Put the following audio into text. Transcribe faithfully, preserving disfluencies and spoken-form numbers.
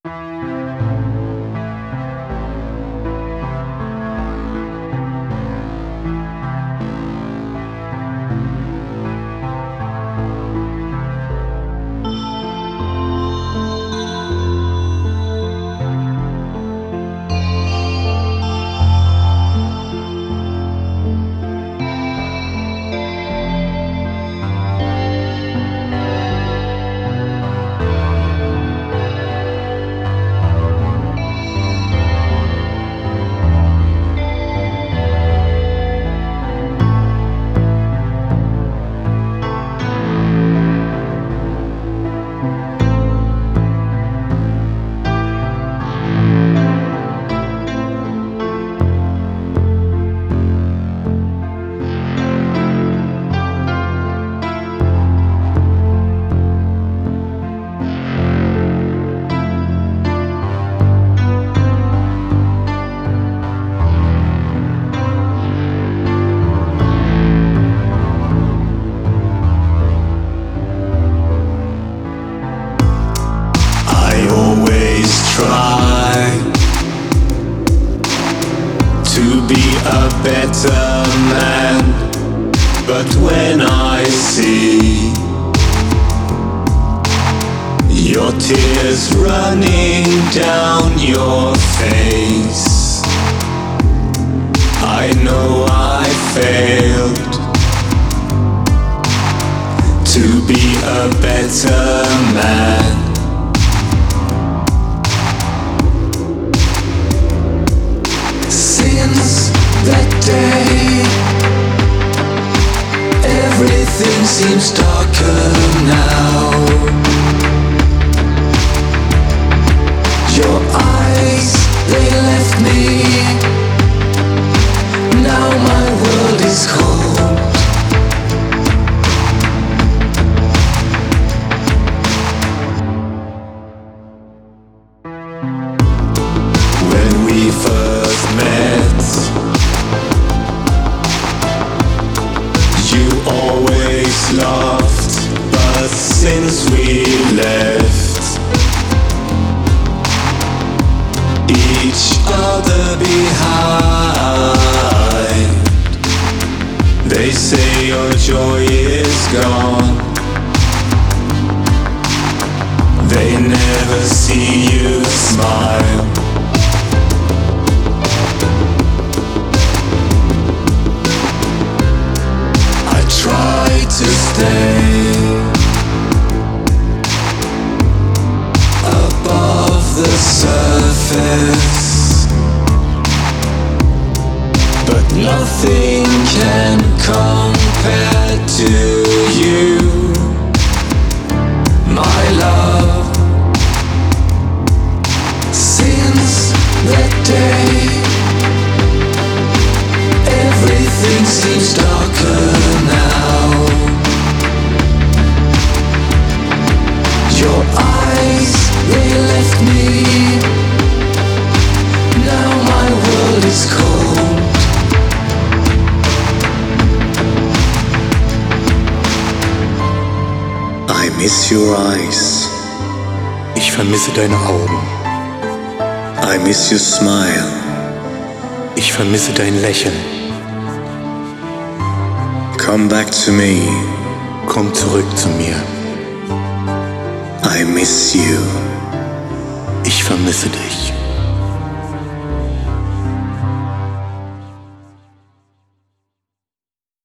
To be a better man, but when I see your tears running down your face, I know I failed to be a better man. Since that day, everything seems darker now. Your eyes, they left me. Now my world is cold. When we first met, you always laughed, but since we left each other behind, they say your joy is gone. They never see you smile. I try to stay above the surface, but nothing can compare to you, my love. Since that day, everything seems darker now. Your eyes, they left me. Now my world is cold. I miss your eyes. Ich vermisse deine Augen. I miss your smile. Ich vermisse dein Lächeln. Come back to me. Komm zurück zu mir. I miss you. Ich vermisse dich.